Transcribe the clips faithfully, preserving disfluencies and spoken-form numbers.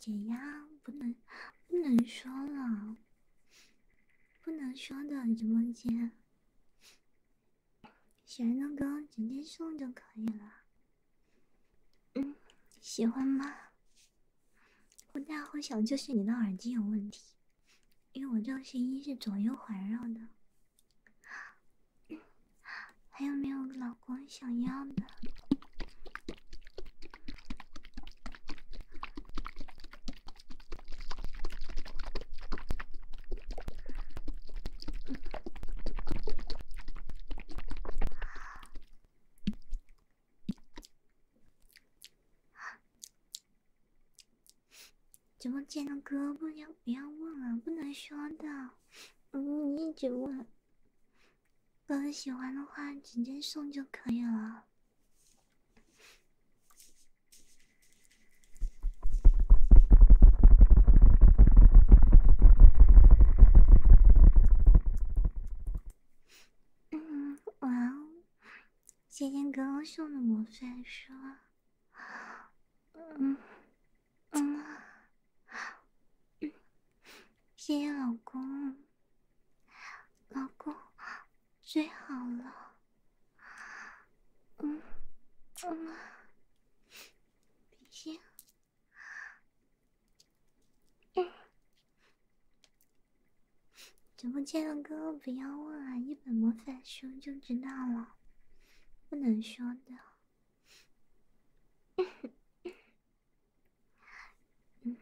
解压，不能不能说了，不能说的直播间，喜欢的歌直接送就可以了。嗯，喜欢吗？或大或小，就是你的耳机有问题，因为我这个声音是左右环绕的。还有没有老公想要的？直播间的歌不要不要问了，不能说的。嗯，你一直问，哥喜欢的话直接送就可以了。嗯，哇哦，谢谢哥哥送的魔法书。嗯嗯，谢谢老公，老公最好了。嗯嗯，比心。嗯，直播间的哥哥不要问啊，一本魔法书就知道了，不能说的。嗯，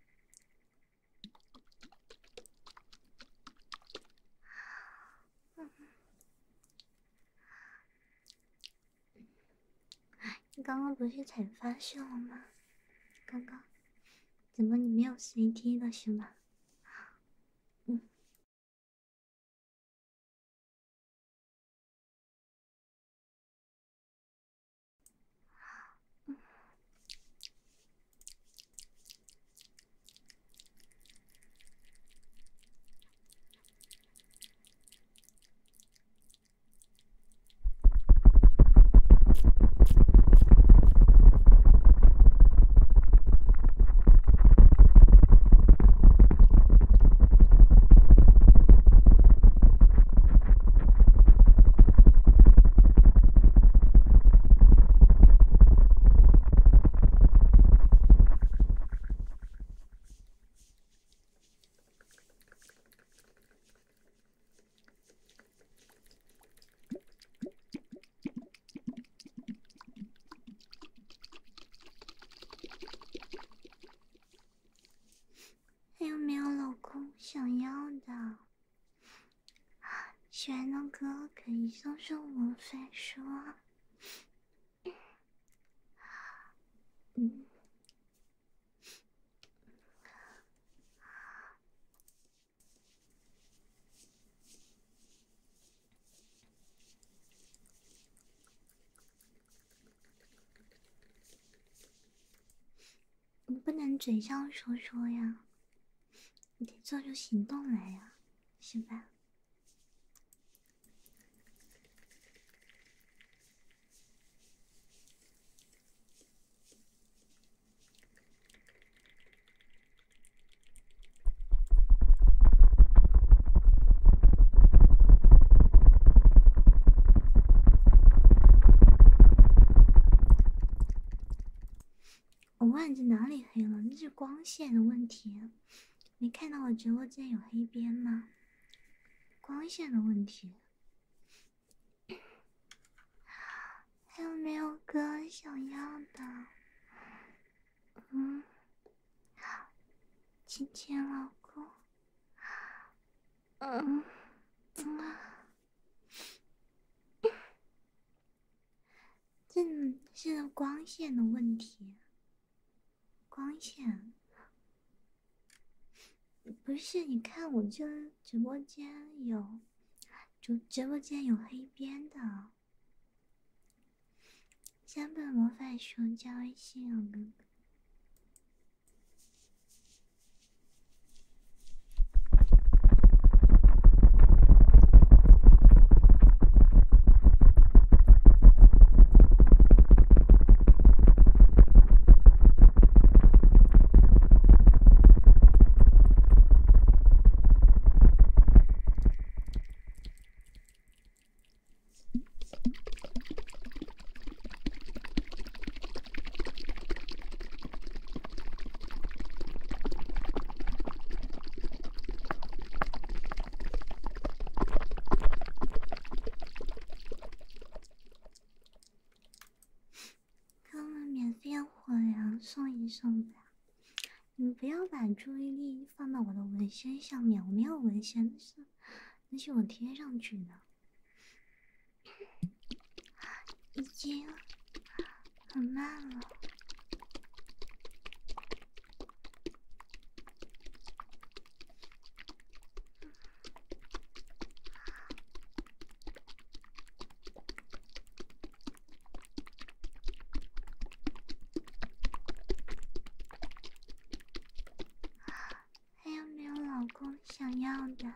你刚刚不是才发现了吗？刚刚怎么你没有 C T 了是吗？嗯。嗯，还有没有老公想要的？喜欢的歌可以送送魔法书。嗯，你不能嘴上说说呀，你得做出行动来呀，是吧？我忘记哪里黑了，那是光线的问题。没看到我直播间有黑边吗？光线的问题。还有没有歌想要的？嗯，亲亲老公。嗯嗯，这是光线的问题。光线不是，你看我这直播间有，直直播间有黑边的。三本魔法书加微信啊，哥哥。 不要把注意力放到我的纹身上面，我没有纹身，那是那是我贴上去的，已经很慢了。还有没有老公想要的？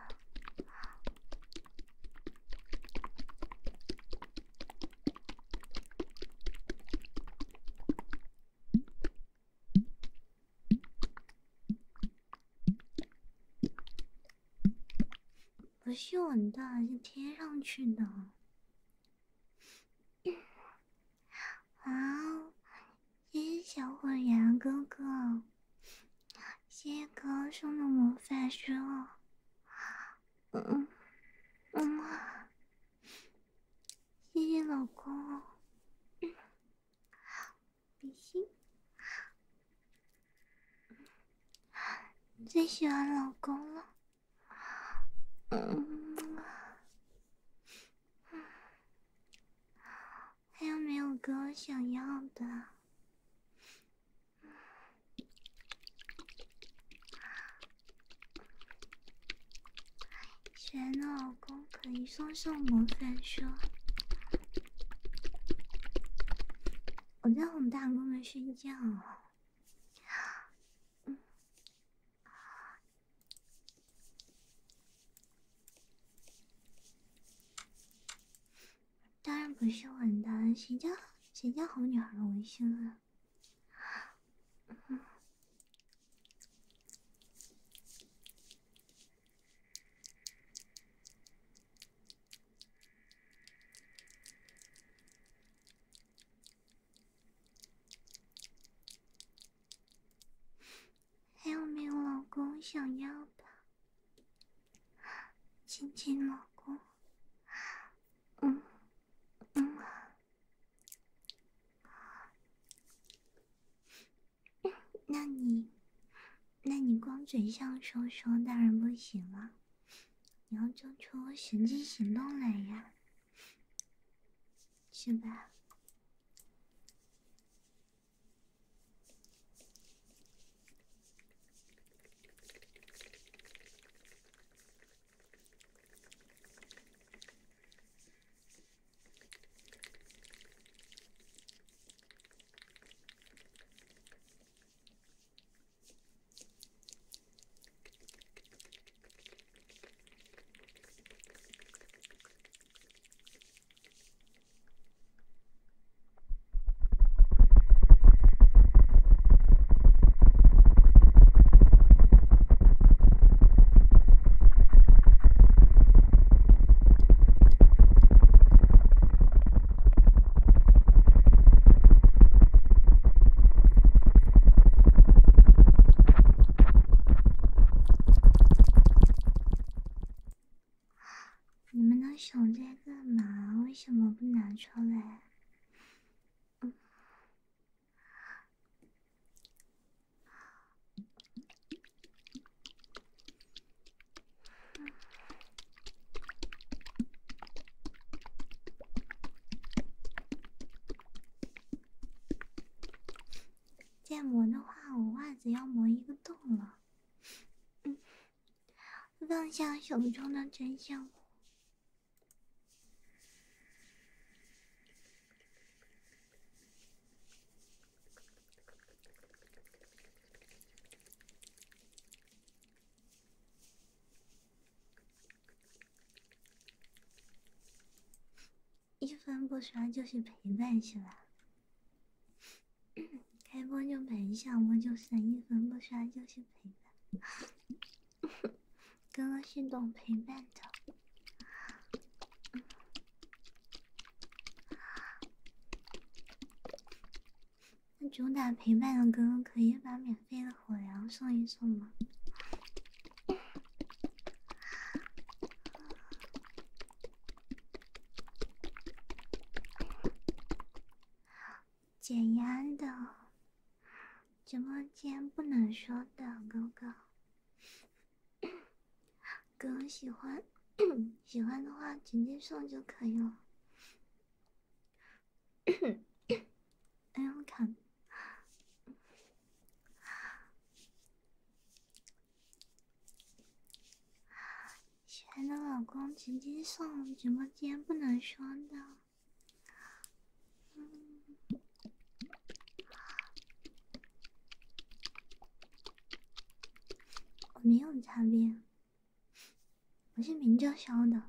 不是纹的，是贴上去的。啊，谢谢小火焰哥哥，谢谢哥哥送的魔法书。嗯嗯，谢谢老公，比心。最喜欢老公了。嗯，还有没有哥想要的？喜欢的老公可以送上魔法书。我在哄大哥们睡觉。嗯，当然不是纹的，谁叫谁叫好女孩纹身啊？嗯，还有没有老公想要的？亲亲老公。嗯嗯，那你那你光嘴上说说当然不行了，你要做出实际行动来呀，是吧？你们的手在干嘛？为什么不拿出来？嗯，再磨的话，我袜子要磨一个洞了。嗯，放下手中的真相。一分不刷就是陪伴，是吧？开播就陪，下播就散，一分不刷就是陪伴。哥哥是懂陪伴的。那主打陪伴的哥哥可以把免费的火疗送一送吗？减压的， 直播间不能说的，哥哥。哥喜欢喜欢的话直接送就可以了。哎呦，我靠！喜欢的老公直接送，直播间不能说的。嗯，我没有擦边，我是明着烧的。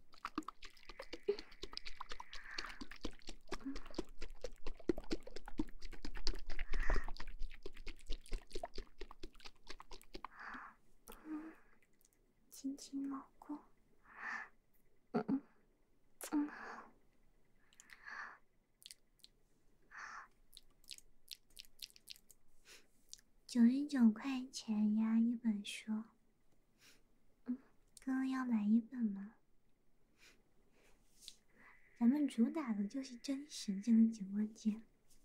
嗯，亲亲老公。嗯嗯嗯。九十九块钱呀，一本书。嗯，哥要来一本吗？咱们主打的就是真实这个直播间。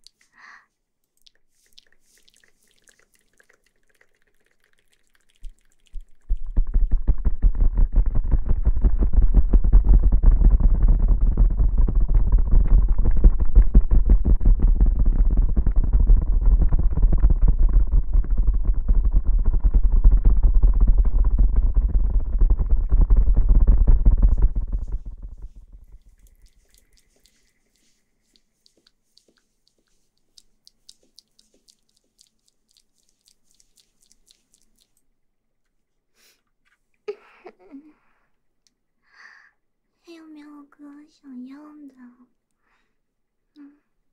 还有没有哥想要的？嗯。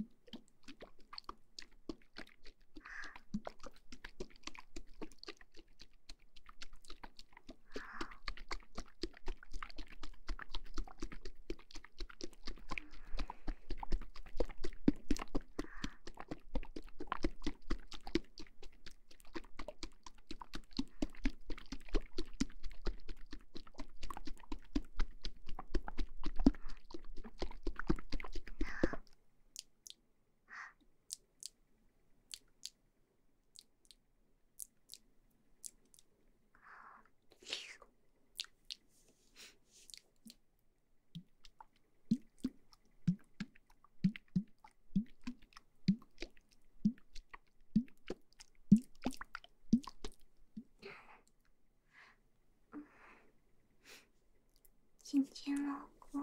亲亲老公。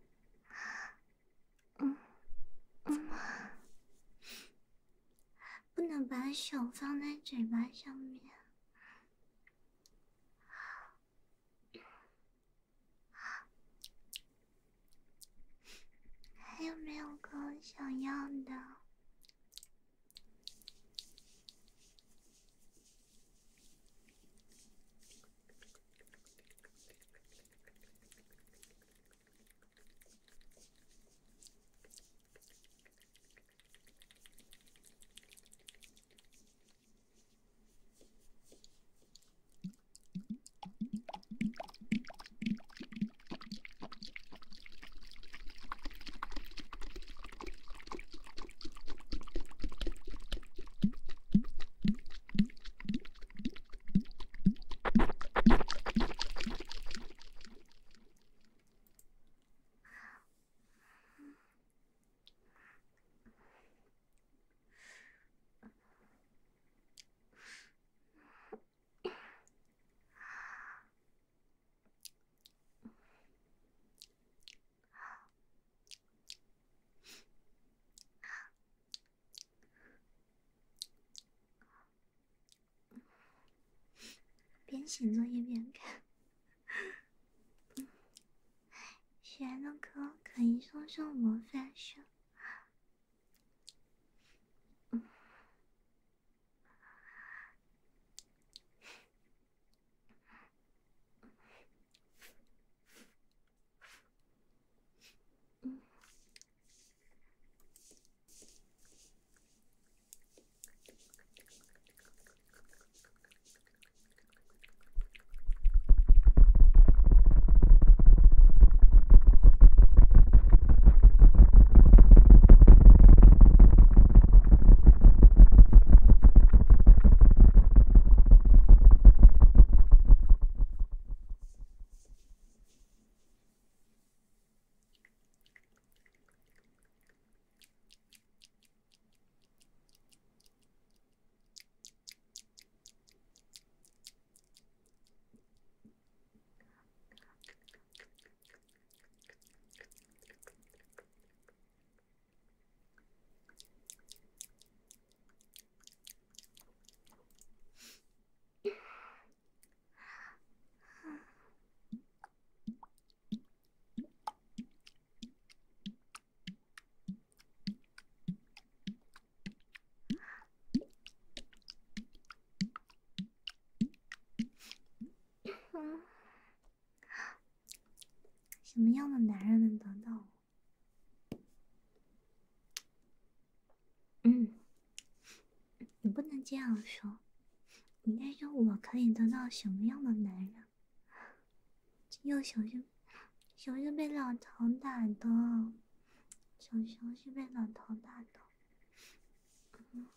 嗯嗯，不能把手放在嘴巴上面。还有没有哥想要的？边写作业边看。喜欢的歌可以送上模范生。嗯。嗯。 什么样的男人能得到我？嗯，你不能这样说，你应该说我可以得到什么样的男人？右手是手是被老头打的，手手是被老头打的。嗯，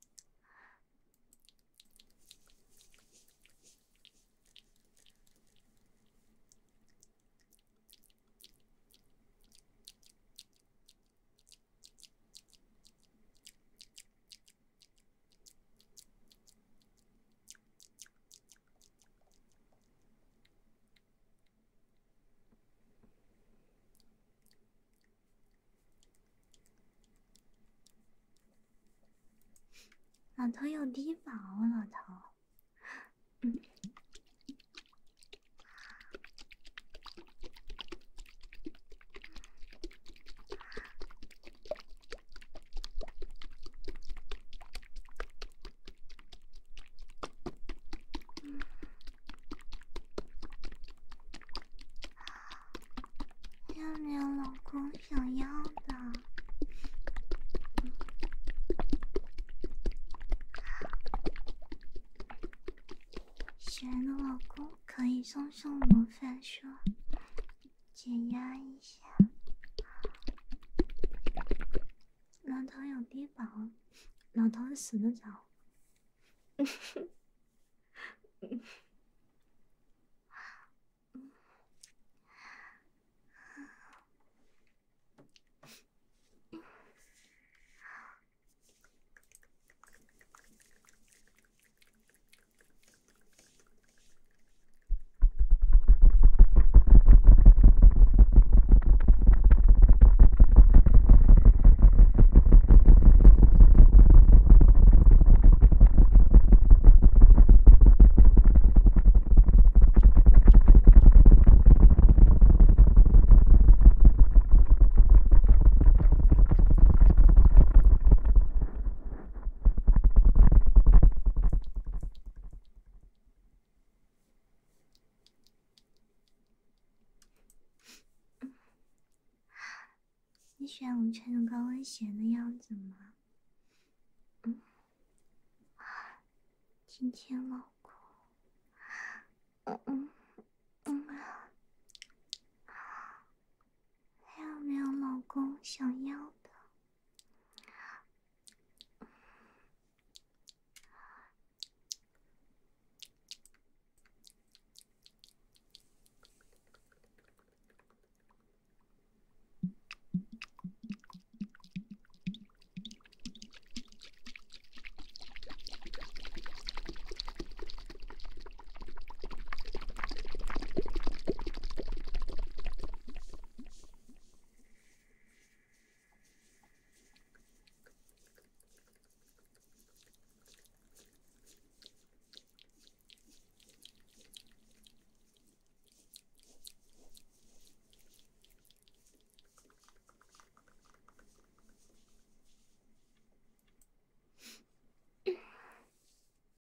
老头有低保，老头。嗯。有没有老公想要的？喜欢的老公可以送送魔法书，解压一下。老头有低保，老头死得早。你喜欢我穿着高跟鞋的样子吗？嗯，今天老公，嗯嗯嗯，还有没有老公想要的？